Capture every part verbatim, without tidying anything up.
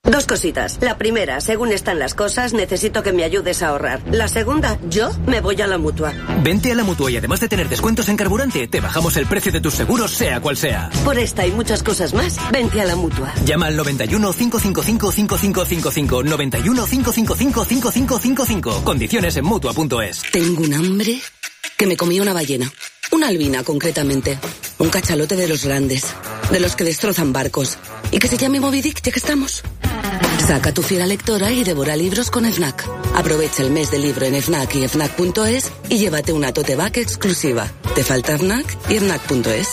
Dos cositas. La primera, según están las cosas, necesito que me ayudes a ahorrar. La segunda, yo me voy a la Mutua. Vente a la Mutua y además de tener descuentos en carburante, te bajamos el precio de tus seguros, sea cual sea. Por esta y muchas cosas más, vente a la Mutua. Llama al noventa y uno, cinco cinco cinco, cinco cinco cinco cinco, noventa y uno, cinco cinco cinco, cinco cinco cinco cinco. Condiciones en Mutua punto es. Tengo un hambre que me comí una ballena. Una albina, concretamente. Un cachalote de los grandes, de los que destrozan barcos. Y que se llame Moby Dick, ya que estamos. Saca tu fiera lectora y devora libros con FNAC. Aprovecha el mes del libro en FNAC y FNAC punto es y llévate una tote bag exclusiva. Te falta FNAC y FNAC punto es.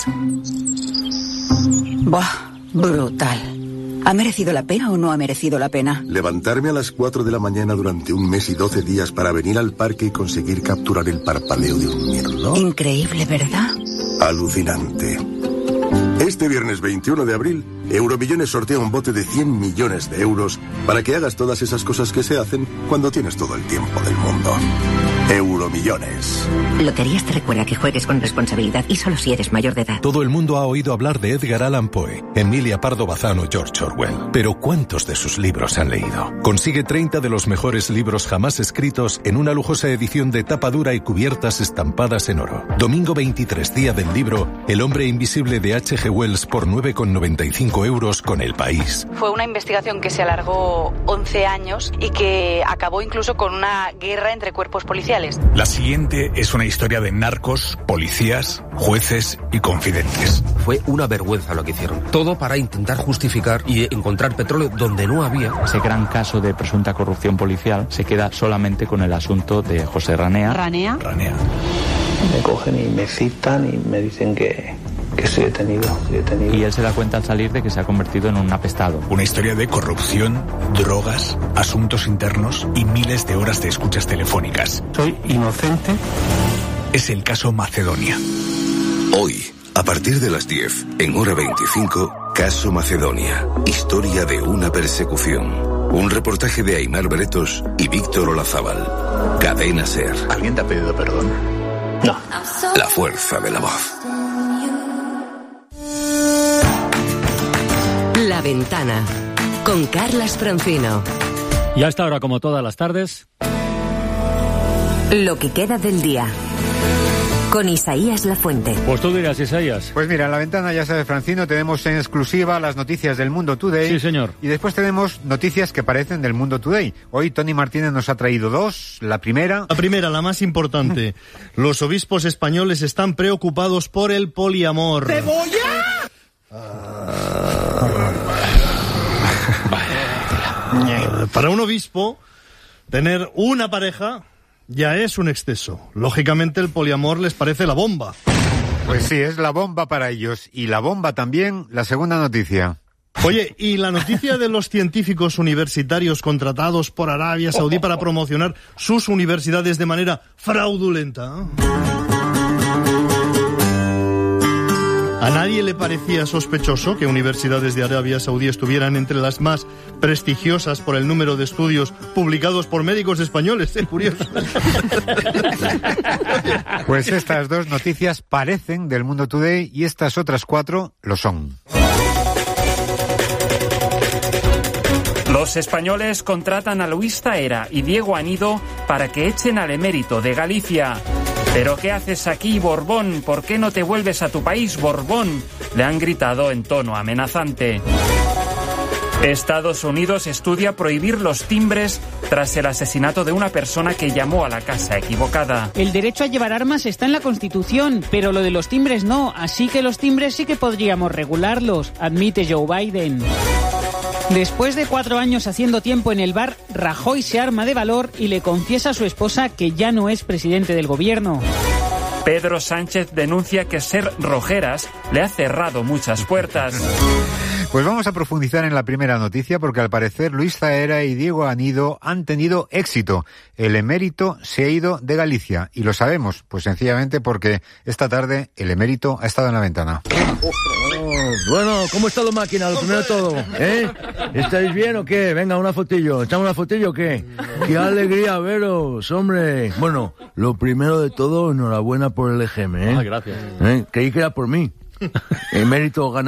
Buah, brutal. ¿Ha merecido la pena o no ha merecido la pena? Levantarme a las cuatro de la mañana durante un mes y doce días para venir al parque y conseguir capturar el parpadeo de un mirlo. Increíble, ¿verdad? Alucinante. Este viernes veintiuno de abril, Euromillones sortea un bote de cien millones de euros para que hagas todas esas cosas que se hacen cuando tienes todo el tiempo del mundo. Euromillones. Loterías te recuerda que juegues con responsabilidad y solo si eres mayor de edad. Todo el mundo ha oído hablar de Edgar Allan Poe, Emilia Pardo Bazán o George Orwell. Pero ¿cuántos de sus libros han leído? Consigue treinta de los mejores libros jamás escritos en una lujosa edición de tapa dura y cubiertas estampadas en oro. Domingo veintitrés, día del libro, El hombre invisible de H G Wells por nueve con noventa y cinco euros con El País. Fue una investigación que se alargó once años y que acabó incluso con una guerra entre cuerpos policiales. La siguiente es una historia de narcos, policías, jueces y confidentes. Fue una vergüenza lo que hicieron. Todo para intentar justificar y encontrar petróleo donde no había. Ese gran caso de presunta corrupción policial se queda solamente con el asunto de José Ranea. ¿Ranea? Ranea. Me cogen y me citan y me dicen que... que estoy detenido, estoy detenido. Y él se da cuenta al salir de que se ha convertido en un apestado. Una historia de corrupción, drogas, asuntos internos y miles de horas de escuchas telefónicas. Soy inocente. Es el caso Macedonia. Hoy, a partir de las diez, en hora veinticinco, Caso Macedonia. Historia de una persecución. Un reportaje de Aimar Bretos y Víctor Olazábal. Cadena SER. ¿Alguien te ha pedido perdón? No. La fuerza de la voz. La Ventana, con Carlas Francino. Y a esta hora, como todas las tardes, lo que queda del día, con Isaías Lafuente. Pues tú dirás, Isaías. Pues mira, en La Ventana, ya sabes, Francino, tenemos en exclusiva las noticias del Mundo Today. Sí, señor. Y después tenemos noticias que parecen del Mundo Today. Hoy Tony Martínez nos ha traído dos. La primera... La primera, la más importante. Los obispos españoles están preocupados por el poliamor. ¡Cebolla! Para un obispo, tener una pareja ya es un exceso. Lógicamente el poliamor les parece la bomba. Pues sí, es la bomba para ellos. Y la bomba también, la segunda noticia. Oye, ¿y la noticia de los científicos universitarios contratados por Arabia Saudí para promocionar sus universidades de manera fraudulenta? ¿A nadie le parecía sospechoso que universidades de Arabia Saudí estuvieran entre las más prestigiosas por el número de estudios publicados por médicos españoles? Es curioso. Pues estas dos noticias parecen del Mundo Today y estas otras cuatro lo son. Los españoles contratan a Luis Zaera y Diego Anido para que echen al emérito de Galicia. ¿Pero qué haces aquí, Borbón? ¿Por qué no te vuelves a tu país, Borbón?, le han gritado en tono amenazante. Estados Unidos estudia prohibir los timbres tras el asesinato de una persona que llamó a la casa equivocada. El derecho a llevar armas está en la Constitución, pero lo de los timbres no, así que los timbres sí que podríamos regularlos, admite Joe Biden. Después de cuatro años haciendo tiempo en el bar, Rajoy se arma de valor y le confiesa a su esposa que ya no es presidente del gobierno. Pedro Sánchez denuncia que ser Rojeras le ha cerrado muchas puertas. Pues vamos a profundizar en la primera noticia porque al parecer Luis Zaera y Diego Anido han tenido éxito. El emérito se ha ido de Galicia y lo sabemos, pues sencillamente porque esta tarde el emérito ha estado en La Ventana. Oh, bueno, ¿cómo está la máquina? Lo primero de todo, ¿eh? ¿Estáis bien o qué? Venga, una fotillo. ¿Echamos una fotillo o qué? ¡Qué alegría veros, hombre! Bueno, lo primero de todo, enhorabuena por el E G M, ¿eh? Ah, gracias. ¿Eh? Creí que era por mí. Emérito gana.